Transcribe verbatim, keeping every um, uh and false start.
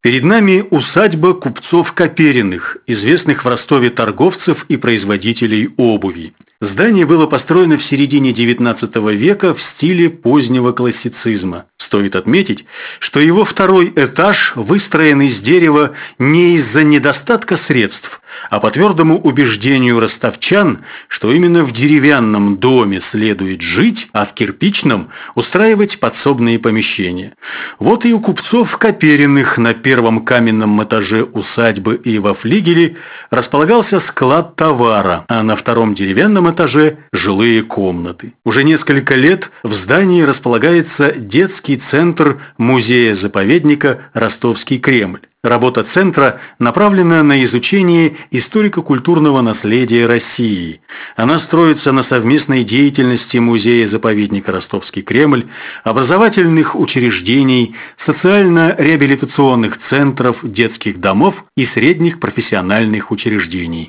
Перед нами усадьба купцов Капериных, известных в Ростове торговцев и производителей обуви. Здание было построено в середине девятнадцатого века в стиле позднего классицизма. Стоит отметить, что его второй этаж выстроен из дерева не из-за недостатка средств, а по твердому убеждению ростовчан, что именно в деревянном доме следует жить, а в кирпичном устраивать подсобные помещения. Вот и у купцов Капериных на первом каменном этаже усадьбы и во флигеле располагался склад товара, а на втором деревянном этаже жилые комнаты. Уже несколько лет в здании располагается детский центр музея-заповедника «Ростовский Кремль». Работа центра направлена на изучение историко-культурного наследия России. Она строится на совместной деятельности музея-заповедника «Ростовский Кремль», образовательных учреждений, социально-реабилитационных центров, детских домов и средних профессиональных учреждений.